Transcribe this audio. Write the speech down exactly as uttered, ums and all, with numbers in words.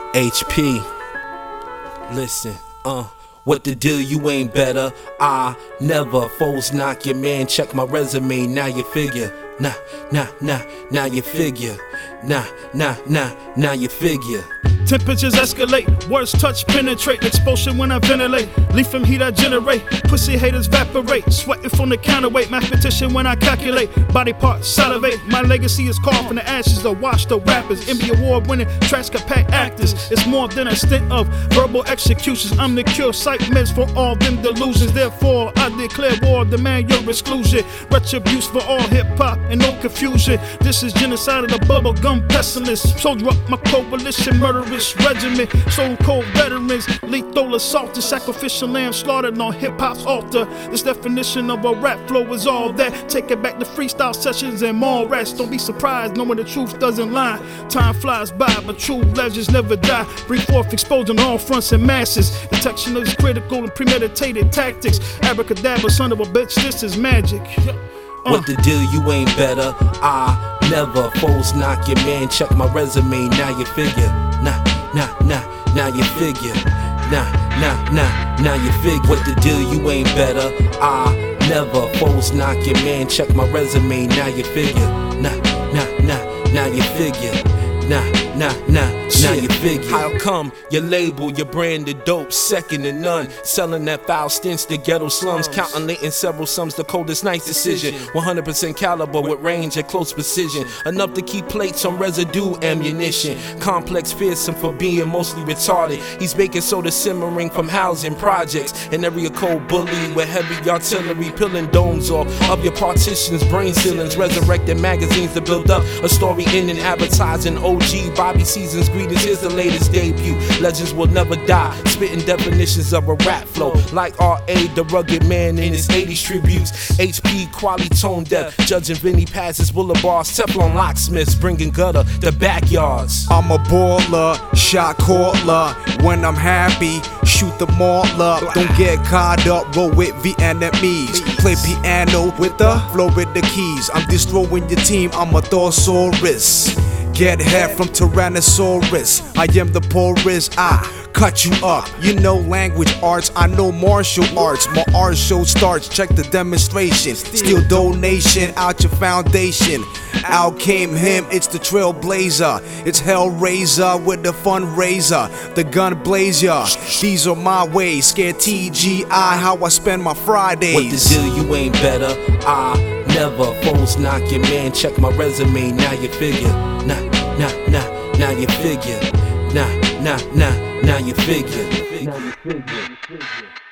H P, listen, uh, what the deal, you ain't better, I never, foes knock your man, check my resume, now you figure, nah, nah, nah, now you figure, nah, nah, nah, now you figure. Temperatures escalate, words touch, penetrate, expulsion when I ventilate, leaf from heat I generate, pussy haters evaporate, sweating from the counterweight, mathematician when I calculate, body parts salivate, my legacy is carved from the ashes of washed up rappers, Emmy award winning, trash compact actors, it's more than a stint of verbal executions, I'm the cure, sight meds for all them delusions, therefore I declare war, demand your exclusion, retribution for all hip hop and no confusion, this is genocide of the bubble gum pestilence, soldier up my coalition, murderous regiment, so cold veterans, lethal assaulted, sacrificial lamb slaughtered on hip-hop's altar. This definition of a rap flow is all that. Take it back to freestyle sessions and more rest. Don't be surprised knowing the truth doesn't lie. Time flies by, but true legends never die. Bring forth exposure on all fronts and masses. Detection is critical and premeditated tactics. Abracadabra, son of a bitch, this is magic. Uh. What the deal, you ain't better, I never, foes knock your man, check my resume, now you figure, nah, nah, nah, now you figure, nah, nah, nah, now you figure. What the deal, you ain't better, I never, foes knock your man, check my resume, now you figure, nah, nah, nah, now you figure, nah, nah, nah, now you figure. How come your label, your brand of dope, second to none, selling that foul stench to ghetto slums, calculating several sums, the coldest night's decision, one hundred percent caliber with range and close precision, enough to keep plates on residue ammunition, complex fearsome for being mostly retarded, he's baking soda simmering from housing projects, and every cold bully with heavy artillery, peeling domes off of your partitions, brain ceilings, resurrecting magazines to build up a story in and advertising. O G Bobby Seasons greetings, here's the latest debut, legends will never die, spitting definitions of a rap flow, like R A the rugged man in his eighties tributes, H P quality tone deaf, judging Vinny passes, boulevards, Teflon locksmiths, bringing gutter to backyards. I'm a baller, shot caller, when I'm happy, shoot them all up, don't get caught up, roll with Vietnamese, play piano with the flow with the keys, I'm destroying your team, I'm a Thorsaurus. Get head from Tyrannosaurus. I am the poorest. I cut you up. You know language arts. I know martial arts. My art show starts. Check the demonstration. Steal donation out your foundation. Out came him. It's the trailblazer. It's Hellraiser with the fundraiser. The gun blazer. These are my ways. Scared T G I. How I spend my Fridays. What the deal? You ain't better. I never, foes knock your man, check my resume, now you figure, nah, nah, nah, now you figure, nah, nah, nah, now you figure. Now you figure.